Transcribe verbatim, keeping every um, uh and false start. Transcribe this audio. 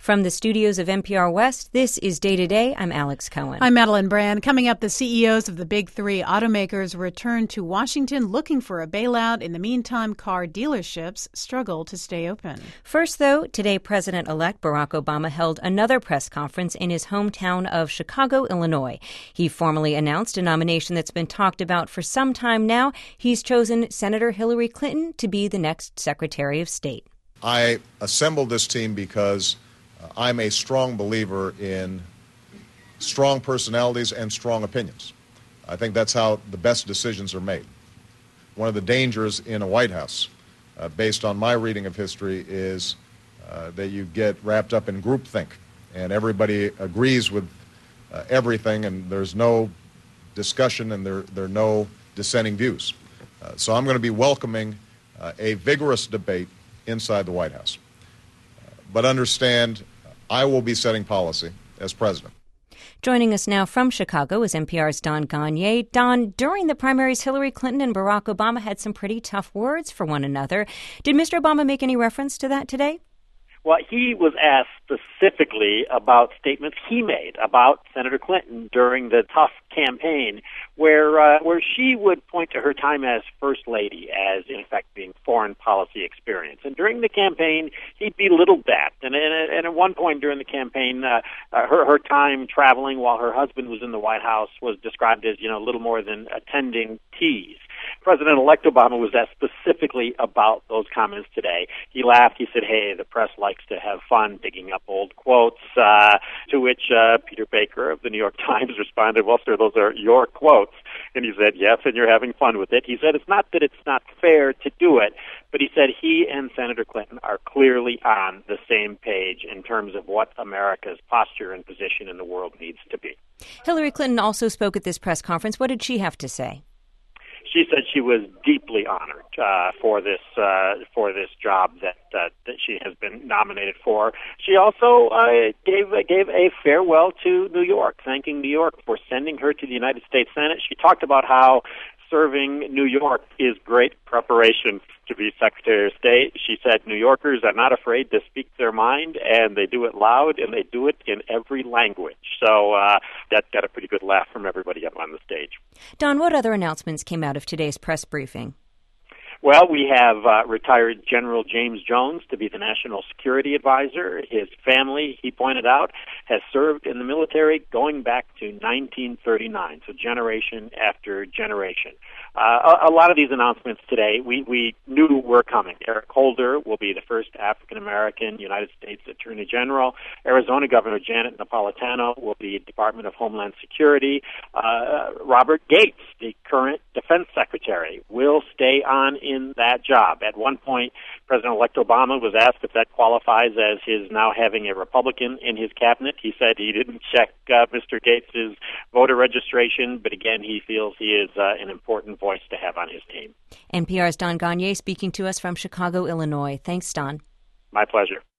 From the studios of N P R West, this is Day to Day. I'm Alex Cohen. I'm Madeline Brand. Coming up, the C E Os of the big three automakers return to Washington looking for a bailout. In the meantime, car dealerships struggle to stay open. First, though, today President-elect Barack Obama held another press conference in his hometown of Chicago, Illinois. He formally announced a nomination that's been talked about for some time now. He's chosen Senator Hillary Clinton to be the next Secretary of State. I assembled this team because I'm a strong believer in strong personalities and strong opinions. I think that's how the best decisions are made. One of the dangers in a White House, uh, based on my reading of history, is uh, that you get wrapped up in groupthink, and everybody agrees with uh, everything, and there's no discussion, and there, there are no dissenting views. Uh, so I'm going to be welcoming uh, a vigorous debate inside the White House. Uh, but understand, I will be setting policy as president. Joining us now from Chicago is N P R's Don Gonyea. Don, during the primaries, Hillary Clinton and Barack Obama had some pretty tough words for one another. Did Mister Obama make any reference to that today? Well, he was asked specifically about statements he made about Senator Clinton during the tough campaign, where uh, where she would point to her time as First Lady as, in effect, being foreign policy experience. And during the campaign, he belittled that. And, and, and at one point during the campaign, uh, uh, her, her time traveling while her husband was in the White House was described as, you know, little more than attending teas. President-elect Obama was asked specifically about those comments today. He laughed. He said, hey, the press likes to have fun digging up old quotes, uh, to which uh, Peter Baker of the New York Times responded, well, sir, those are your quotes. And he said, yes, and you're having fun with it. He said it's not that it's not fair to do it, but he said he and Senator Clinton are clearly on the same page in terms of what America's posture and position in the world needs to be. Hillary Clinton also spoke at this press conference. What did she have to say? She said she was deeply honored uh, for this uh, for this job that uh, that she has been nominated for. She also uh, gave gave a farewell to New York, thanking New York for sending her to the United States Senate. She talked about how serving New York is great preparation to be Secretary of State. She said New Yorkers are not afraid to speak their mind, and they do it loud, and they do it in every language. So uh, that got a pretty good laugh from everybody up on the stage. Don, what other announcements came out of today's press briefing? Well, we have uh, retired General James Jones to be the National Security Advisor. His family, he pointed out, has served in the military going back to nineteen thirty-nine, so generation after generation. Uh, a, a lot of these announcements today, we, we knew were coming. Eric Holder will be the first African-American United States Attorney General. Arizona Governor Janet Napolitano will be Department of Homeland Security. Uh, Robert Gates, the current Defense Secretary, will stay on in that job. At one point, President-elect Obama was asked if that qualifies as his now having a Republican in his cabinet. He said he didn't check uh, Mister Gates' voter registration, but again, he feels he is uh, an important voice to have on his team. N P R's Don Gonyea speaking to us from Chicago, Illinois. Thanks, Don. My pleasure.